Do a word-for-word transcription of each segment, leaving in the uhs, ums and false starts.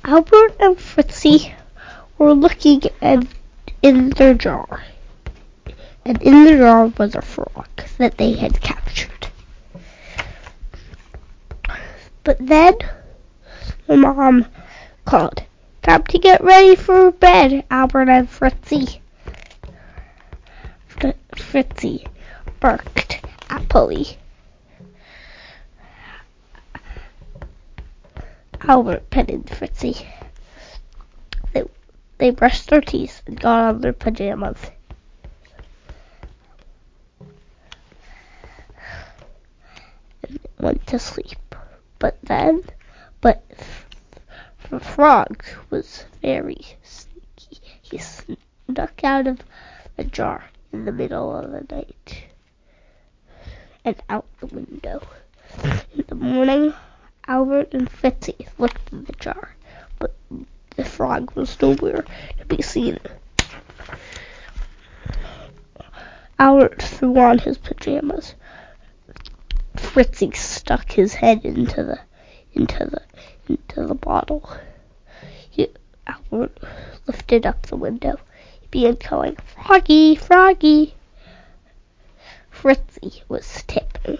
Albert and Fritzy were looking at, in their jar, and in the jar was a frog that they had captured. But then the mom called, "Time to get ready for bed, Albert and Fritzy." Fr- Fritzy barked happily. Albert petted Fritzy. They, they brushed their teeth and got on their pajamas. And went to sleep. But then, but the frog was very sneaky. He snuck out of the jar in the middle of the night and out the window. In the morning, Albert and Fritzy looked in the jar, but the frog was nowhere to be seen. Albert threw on his pajamas. Fritzy stuck his head into the into the into the bottle. He, Albert lifted up the window. He began calling, "Froggy, Froggy." Fritzy was tipping.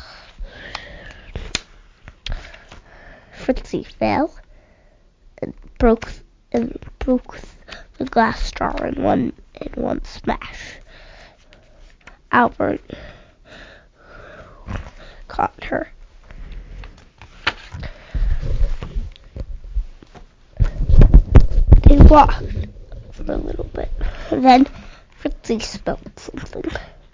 Fritzy fell and broke and broke the glass jar in one in one smash. Albert caught her. They walked for a little bit. Then Fritzy smelled something.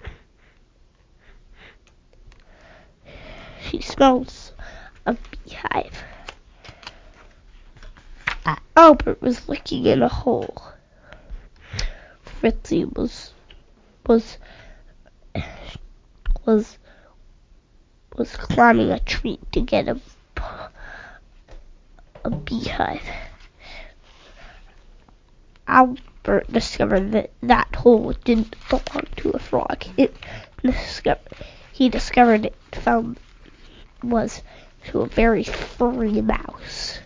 She smells a beehive. Albert was looking in a hole. Fritzy was was was was climbing a tree to get a a beehive. Albert discovered that that hole didn't belong to a frog. It discovered he discovered it found was to a very furry mouse.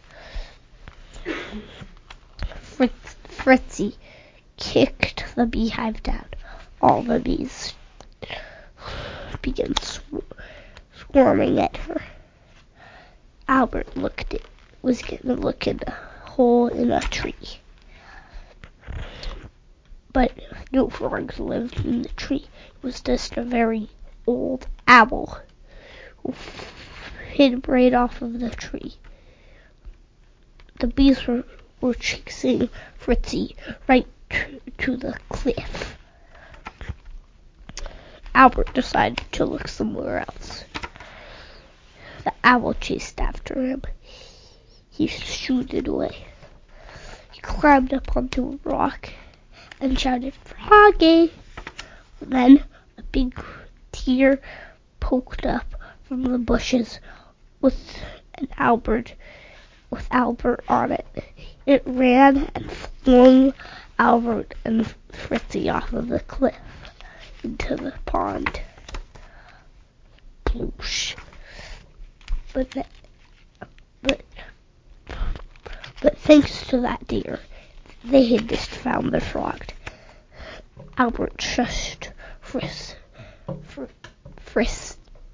Fritz, Fritzy kicked the beehive down. All the bees began sw- swarming at her. Albert looked at, was going to look in a hole in a tree. But no frogs lived in the tree. It was just a very old owl who hid right off of the tree. The bees were, were chasing Fritzy right to, to the cliff. Albert decided to look somewhere else. The owl chased after him. He shooed away. He climbed up onto a rock and shouted, "Froggy!" Then a big deer poked up from the bushes with an Albert with Albert on it. It ran and flung Albert and Fritzy off of the cliff into the pond. Ploosh. But, the, but, but thanks to that deer, they had just found the frog. Albert shushed Friss, fr, Friss,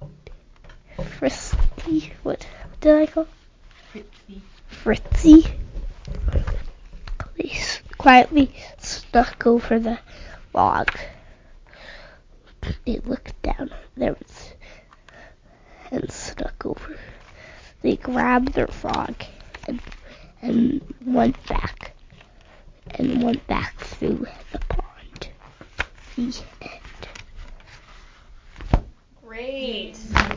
Frisky, what did I call? Fritzy. Fritzy. They quietly snuck over the log. They looked down. There was, and snuck over. They grabbed their frog and and went back and went back through the pond. The end. Great.